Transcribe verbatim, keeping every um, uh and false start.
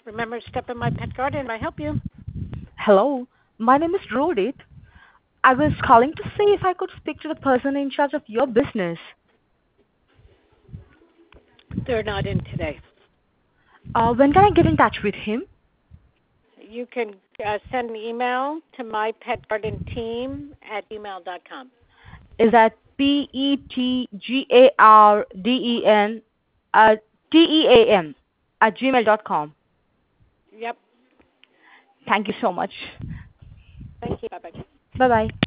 Remember, step in my pet garden. I help you. Hello, my name is Rodit. I was calling to see if I could speak to the person in charge of your business. They're not in today. Uh, when can I get in touch with him? You can uh, send an email to my pet garden team at email dot com. Is that P E T G A R D E N uh, T E A M at gmail dot com? Yep. Thank you so much. Thank you. Bye bye. Bye bye.